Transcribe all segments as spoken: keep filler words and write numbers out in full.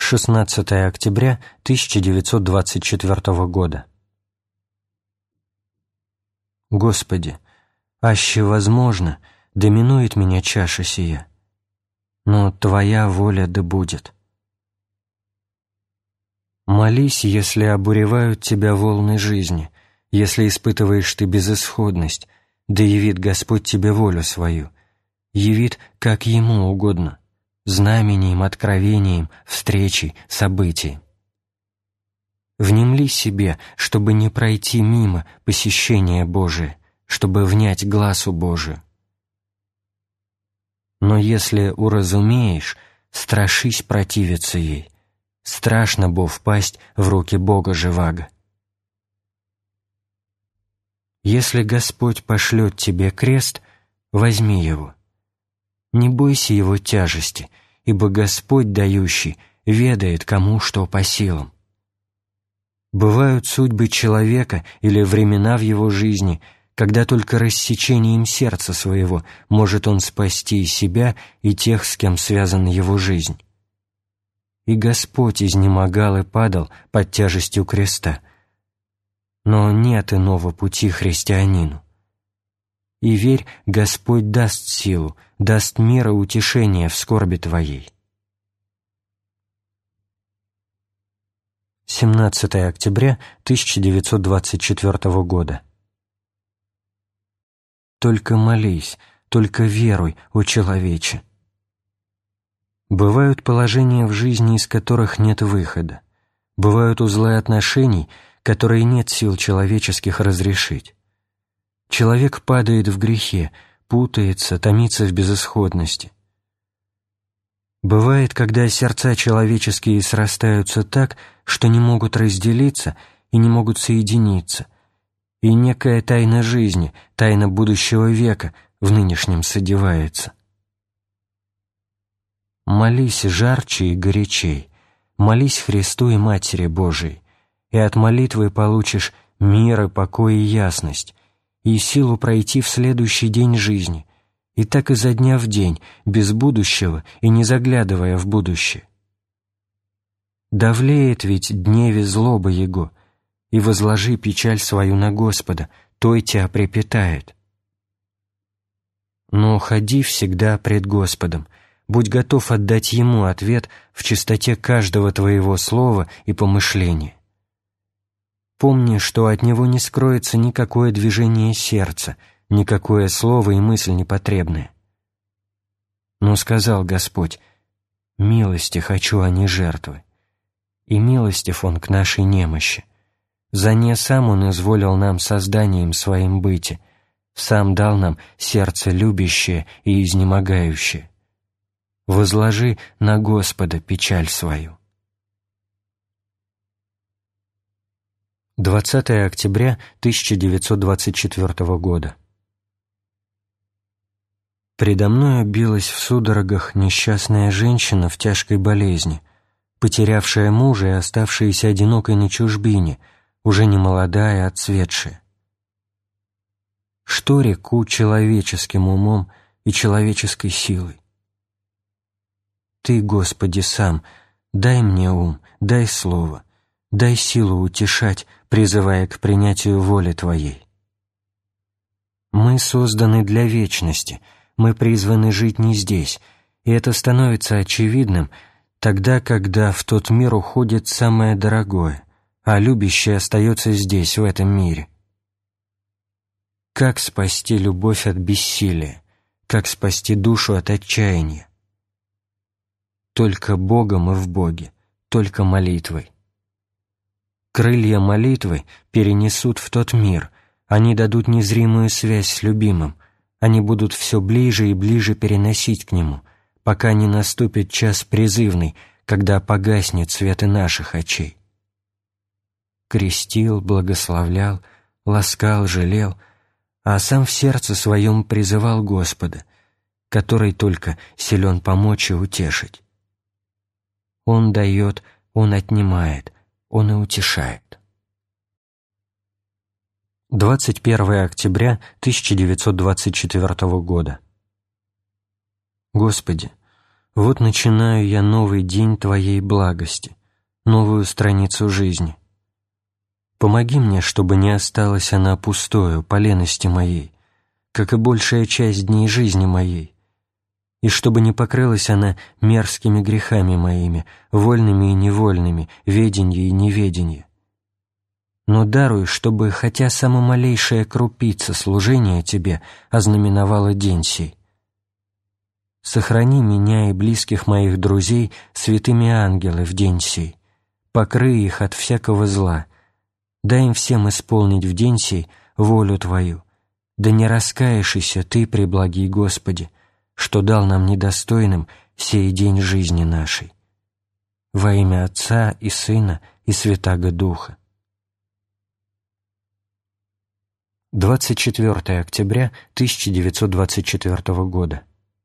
шестнадцатое октября тысяча девятьсот двадцать четвёртого года. Господи, аще возможно, доминует меня чаша сия, но Твоя воля да будет. Молись, если обуревают тебя волны жизни, если испытываешь ты безысходность, да явит Господь тебе волю свою, явит, как Ему угодно, знамением, откровением, встречей, событий. Внемли себе, чтобы не пройти мимо посещения Божие, чтобы внять гласу Божию. Но если уразумеешь, страшись противиться ей, страшно бо впасть в руки Бога живаго. Если Господь пошлет тебе крест, возьми его. Не бойся его тяжести, ибо Господь, дающий, ведает, кому что по силам. Бывают судьбы человека или времена в его жизни, когда только рассечением сердца своего может он спасти и себя, и тех, с кем связана его жизнь. И Господь изнемогал и падал под тяжестью креста. Но нет иного пути христианину. И верь, Господь даст силу, даст мир и утешение в скорби твоей. семнадцатое октября тысяча девятьсот двадцать четвёртого года. Только молись, только веруй, о человече. Бывают положения в жизни, из которых нет выхода. Бывают узлы отношений, которые нет сил человеческих разрешить. Человек падает в грехе, путается, томится в безысходности. Бывает, когда сердца человеческие срастаются так, что не могут разделиться и не могут соединиться, и некая тайна жизни, тайна будущего века в нынешнем содевается. Молись жарче и горячей, молись Христу и Матери Божией, и от молитвы получишь мир и покой и ясность, и силу пройти в следующий день жизни, и так изо дня в день, без будущего и не заглядывая в будущее. Давлеет ведь дневе злоба его, и возложи печаль свою на Господа, той тебя препятает. Но ходи всегда пред Господом, будь готов отдать Ему ответ в чистоте каждого твоего слова и помышления. Помни, что от Него не скроется никакое движение сердца, никакое слово и мысль непотребная. Но сказал Господь: «Милости хочу, а не жертвы». И милостив Он к нашей немощи. За не сам Он изволил нам созданием своим быти, сам дал нам сердце любящее и изнемогающее. Возложи на Господа печаль свою. двадцатое октября тысяча девятьсот двадцать четвёртого года. Предо мною билась в судорогах несчастная женщина в тяжкой болезни, потерявшая мужа и оставшаяся одинокой на чужбине, уже не молодая, а отцветшая. Что реку человеческим умом и человеческой силой? Ты, Господи, сам, дай мне ум, дай слово, дай силу утешать, призывая к принятию воли Твоей. Мы созданы для вечности, мы призваны жить не здесь, и это становится очевидным тогда, когда в тот мир уходит самое дорогое, а любящее остается здесь, в этом мире. Как спасти любовь от бессилия? Как спасти душу от отчаяния? Только Богом и в Боге, только молитвой. Крылья молитвы перенесут в тот мир, они дадут незримую связь с любимым, они будут все ближе и ближе переносить к Нему, пока не наступит час призывный, когда погаснет свет и наших очей. Крестил, благословлял, ласкал, жалел, а сам в сердце своем призывал Господа, который только силен помочь и утешить. Он дает, Он отнимает, Он и утешает. двадцать первое октября тысяча девятьсот двадцать четвёртого года. Господи, Вот начинаю я новый день Твоей благости, новую страницу жизни. Помоги мне, чтобы не осталась она пустою по лености моей, как и большая часть дней жизни моей, и чтобы не покрылась она мерзкими грехами моими, вольными и невольными, веденье и неведенье. Но даруй, чтобы хотя самая малейшая крупица служения Тебе ознаменовала день сей. Сохрани меня и близких моих друзей святыми ангелы в день сей, покрый их от всякого зла, дай им всем исполнить в день сей волю Твою, да не раскаешься Ты, преблагий Господи, что дал нам недостойным сей день жизни нашей. Во имя Отца и Сына и Святаго Духа. двадцать четвёртое октября тысяча девятьсот двадцать четвёртого года.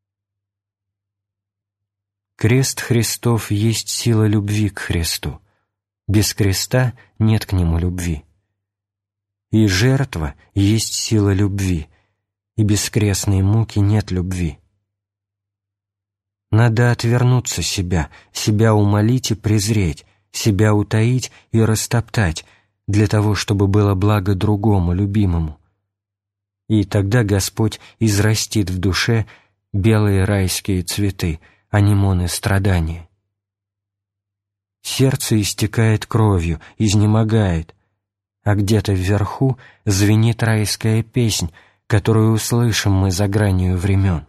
Крест Христов есть сила любви к Христу. Без креста нет к Нему любви. И жертва есть сила любви, и без крестной муки нет любви. Надо отвернуться себя, себя умолить и презреть, себя утаить и растоптать, для того, чтобы было благо другому, любимому. И тогда Господь израстит в душе белые райские цветы, анимоны страдания. Сердце истекает кровью, изнемогает, а где-то вверху звенит райская песнь, которую услышим мы за гранью времен.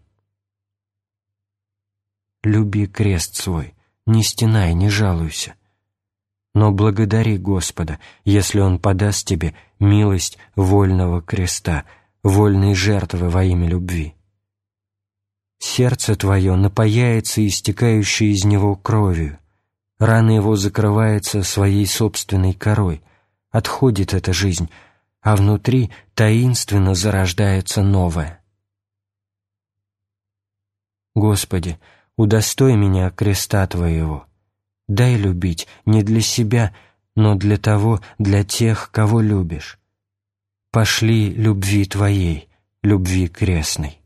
Люби крест свой, не стенай, не жалуйся, но благодари Господа, если Он подаст тебе милость вольного креста, вольной жертвы во имя любви. Сердце твое напояется истекающей из него кровью, рана его закрывается своей собственной корой, отходит эта жизнь, а внутри таинственно зарождается новое. Господи, удостой меня креста Твоего, дай любить не для себя, но для того, для тех, кого любишь. Пошли любви Твоей, любви крестной.